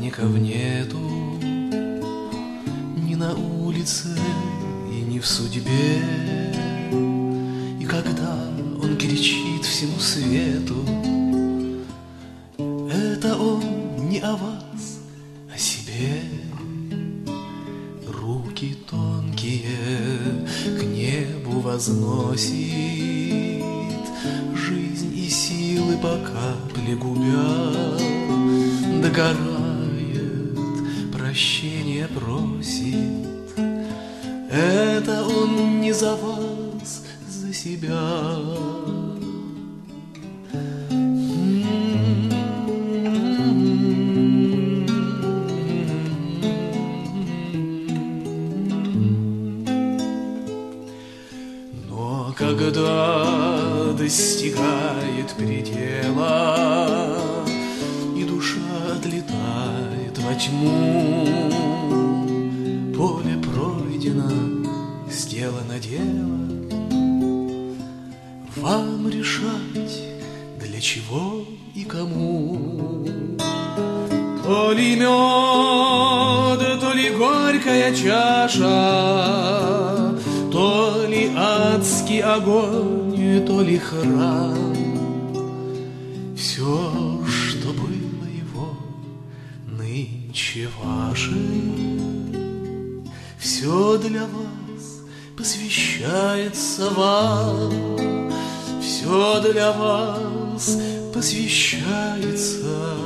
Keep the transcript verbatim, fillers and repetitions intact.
праздников нету ни на улице и ни в судьбе. И когда он кричит всему свету, это он не о вас, о себе. Руки тонкие к небу возносит, жизнь и силы по капле губя. Догорает, прощения просит, это он не за вас, за себя. Но когда достигает предела и душа отлетает во тьму, поле пройдено, сделано дело. Вам решать, для чего и кому. То ли мед, то ли горькая чаша, то ли адский огонь, то ли храм. Все, что было его, нынче ваше. Все для вас посвящается вам, все для вас посвящается